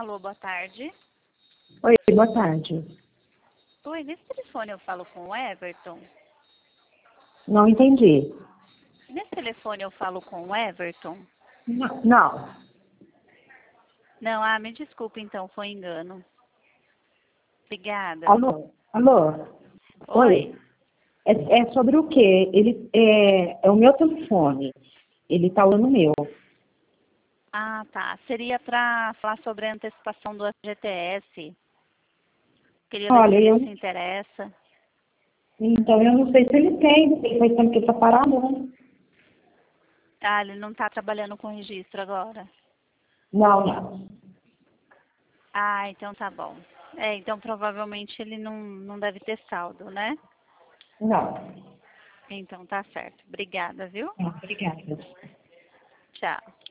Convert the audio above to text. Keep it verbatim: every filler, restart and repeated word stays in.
Alô, boa tarde. Oi, boa tarde. Oi, nesse telefone eu falo com o Everton? Não entendi. Nesse telefone eu falo com o Everton? Não. Não. Não, ah, me desculpe então, foi engano. Obrigada. Alô? Alô? Oi. É, é sobre o quê? Ele, é, é o meu telefone. Ele tá usando o meu. Ah, tá. Seria para falar sobre a antecipação do F G T S. Queria ver se Olha, ele eu, se interessa. então eu não sei se ele tem, porque faz tempo que ele tá parado, né? Ah, ele não está trabalhando com registro agora. Não, não. Ah, então tá bom. É, então provavelmente ele não, não deve ter saldo, né? Não. Então tá certo. Obrigada, viu? Não, obrigada. Tchau.